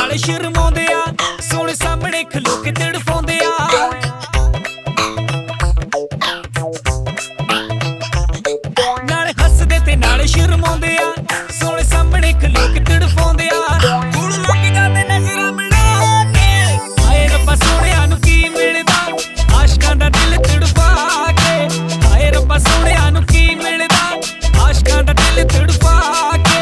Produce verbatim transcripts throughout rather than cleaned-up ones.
नाल शर्माउंदे आ, सोहणे सामणे खलो के तड़फाउंदे आ। नाल हसदे ते नाल शर्माउंदे आ, सोहणे सामणे खलो के तड़फाउंदे आ। हुण लोक जांदे नज़रां मिला के, हाय रब्बा सोहणिया नूं की मिलदा आशिकां दा दिल तड़फा के। हाय रब्बा सोहणिया नूं की मिलदा आशिकां दा दिल तड़फा के।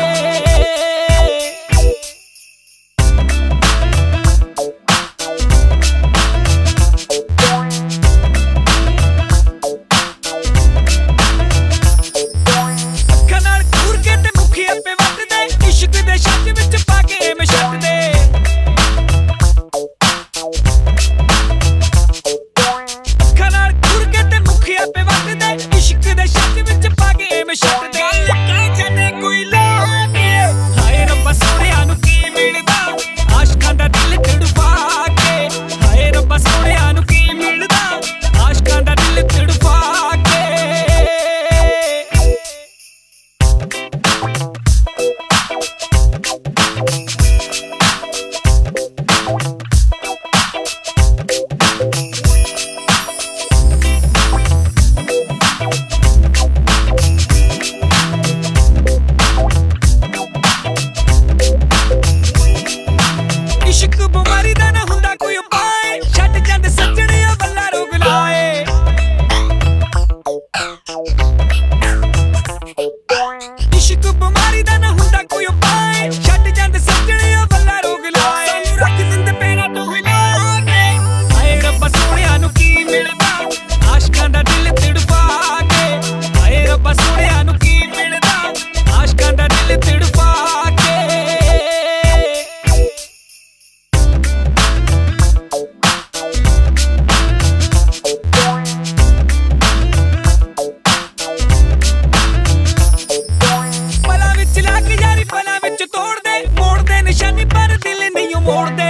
मोड़ दे